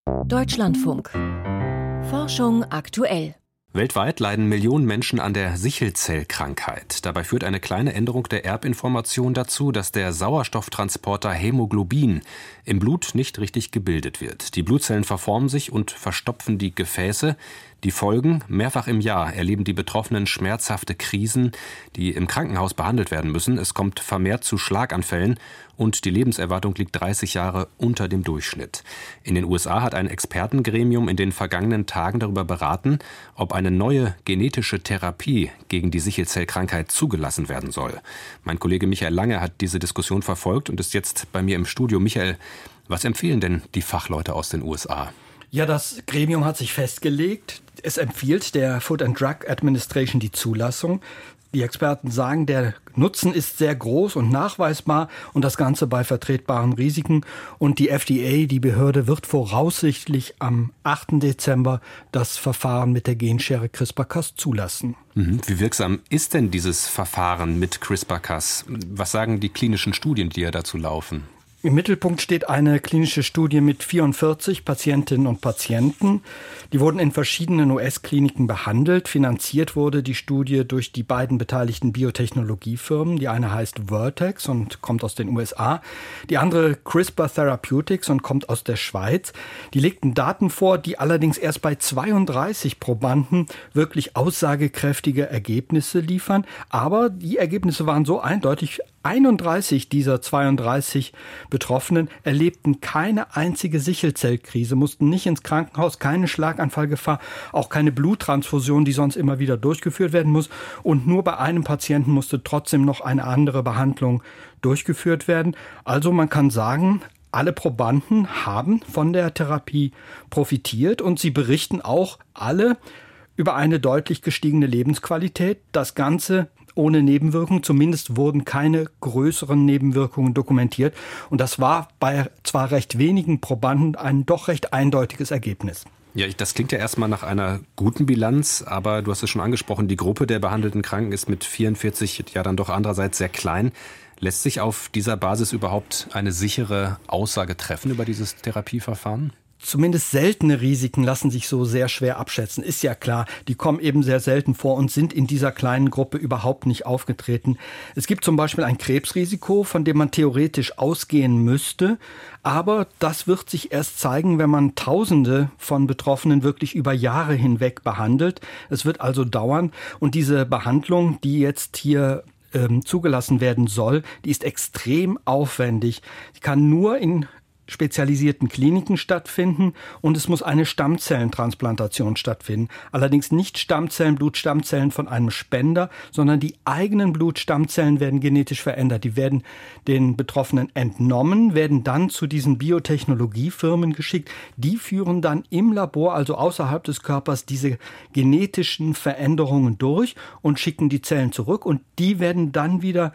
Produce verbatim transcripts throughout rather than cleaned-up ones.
Deutschlandfunk. Forschung aktuell. Weltweit leiden Millionen Menschen an der Sichelzellkrankheit. Dabei führt eine kleine Änderung der Erbinformation dazu, dass der Sauerstofftransporter Hämoglobin im Blut nicht richtig gebildet wird. Die Blutzellen verformen sich und verstopfen die Gefäße. Die Folgen: mehrfach im Jahr erleben die Betroffenen schmerzhafte Krisen, die im Krankenhaus behandelt werden müssen. Es kommt vermehrt zu Schlaganfällen und die Lebenserwartung liegt dreißig Jahre unter dem Durchschnitt. In den U S A hat ein Expertengremium in den vergangenen Tagen darüber beraten, ob eine neue genetische Therapie gegen die Sichelzellkrankheit zugelassen werden soll. Mein Kollege Michael Lange hat diese Diskussion verfolgt und ist jetzt bei mir im Studio. Michael, was empfehlen denn die Fachleute aus den U S A? Ja, das Gremium hat sich festgelegt. Es empfiehlt der Food and Drug Administration die Zulassung. Die Experten sagen, der Nutzen ist sehr groß und nachweisbar und das Ganze bei vertretbaren Risiken. Und die F D A, die Behörde, wird voraussichtlich am achten Dezember das Verfahren mit der Genschere CRISPR-Cas zulassen. Wie wirksam ist denn dieses Verfahren mit CRISPR-Cas? Was sagen die klinischen Studien, die ja dazu laufen? Im Mittelpunkt steht eine klinische Studie mit vierundvierzig Patientinnen und Patienten. Die wurden in verschiedenen U S-Kliniken behandelt. Finanziert wurde die Studie durch die beiden beteiligten Biotechnologiefirmen. Die eine heißt Vertex und kommt aus den U S A. Die andere CRISPR Therapeutics und kommt aus der Schweiz. Die legten Daten vor, die allerdings erst bei zweiunddreißig Probanden wirklich aussagekräftige Ergebnisse liefern. Aber die Ergebnisse waren so eindeutig. einunddreißig dieser zweiunddreißig Betroffenen erlebten keine einzige Sichelzellkrise, mussten nicht ins Krankenhaus, keine Schlaganfallgefahr, auch keine Bluttransfusion, die sonst immer wieder durchgeführt werden muss. Und nur bei einem Patienten musste trotzdem noch eine andere Behandlung durchgeführt werden. Also man kann sagen, alle Probanden haben von der Therapie profitiert und sie berichten auch alle über eine deutlich gestiegene Lebensqualität. Das Ganze ohne Nebenwirkungen. Zumindest wurden keine größeren Nebenwirkungen dokumentiert. Und das war bei zwar recht wenigen Probanden ein doch recht eindeutiges Ergebnis. Ja, das klingt ja erstmal nach einer guten Bilanz, aber du hast es schon angesprochen, die Gruppe der behandelten Kranken ist mit vierundvierzig ja dann doch andererseits sehr klein. Lässt sich auf dieser Basis überhaupt eine sichere Aussage treffen über dieses Therapieverfahren? Zumindest seltene Risiken lassen sich so sehr schwer abschätzen. Ist ja klar, die kommen eben sehr selten vor und sind in dieser kleinen Gruppe überhaupt nicht aufgetreten. Es gibt zum Beispiel ein Krebsrisiko, von dem man theoretisch ausgehen müsste. Aber das wird sich erst zeigen, wenn man Tausende von Betroffenen wirklich über Jahre hinweg behandelt. Es wird also dauern. Und diese Behandlung, die jetzt hier ähm, zugelassen werden soll, die ist extrem aufwendig. Die kann nur in spezialisierten Kliniken stattfinden und es muss eine Stammzellentransplantation stattfinden. Allerdings nicht Stammzellen, Blutstammzellen von einem Spender, sondern die eigenen Blutstammzellen werden genetisch verändert. Die werden den Betroffenen entnommen, werden dann zu diesen Biotechnologiefirmen geschickt. Die führen dann im Labor, also außerhalb des Körpers, diese genetischen Veränderungen durch und schicken die Zellen zurück und die werden dann wieder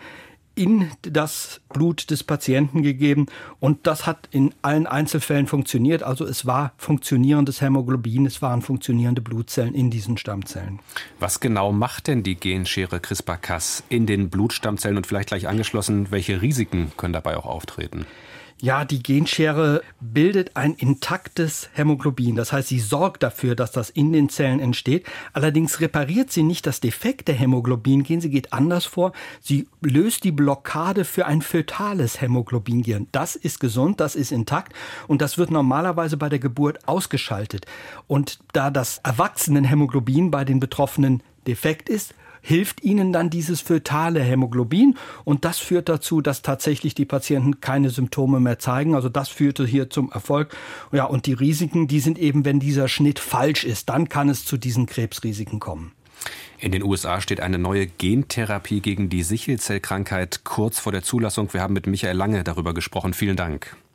in das Blut des Patienten gegeben und das hat in allen Einzelfällen funktioniert. Also es war funktionierendes Hämoglobin, es waren funktionierende Blutzellen in diesen Stammzellen. Was genau macht denn die Genschere CRISPR-Cas in den Blutstammzellen und vielleicht gleich angeschlossen, welche Risiken können dabei auch auftreten? Ja, die Genschere bildet ein intaktes Hämoglobin. Das heißt, sie sorgt dafür, dass das in den Zellen entsteht. Allerdings repariert sie nicht das defekte Hämoglobin-Gen. Sie geht anders vor. Sie löst die Blockade für ein fötales Hämoglobin-Gen. Das ist gesund, das ist intakt und das wird normalerweise bei der Geburt ausgeschaltet. Und da das Erwachsenenhämoglobin bei den Betroffenen defekt ist, hilft ihnen dann dieses fötale Hämoglobin und das führt dazu, dass tatsächlich die Patienten keine Symptome mehr zeigen. Also das führte hier zum Erfolg. Ja, und die Risiken, die sind eben, wenn dieser Schnitt falsch ist, dann kann es zu diesen Krebsrisiken kommen. In den U S A steht eine neue Gentherapie gegen die Sichelzellkrankheit kurz vor der Zulassung. Wir haben mit Michael Lange darüber gesprochen. Vielen Dank.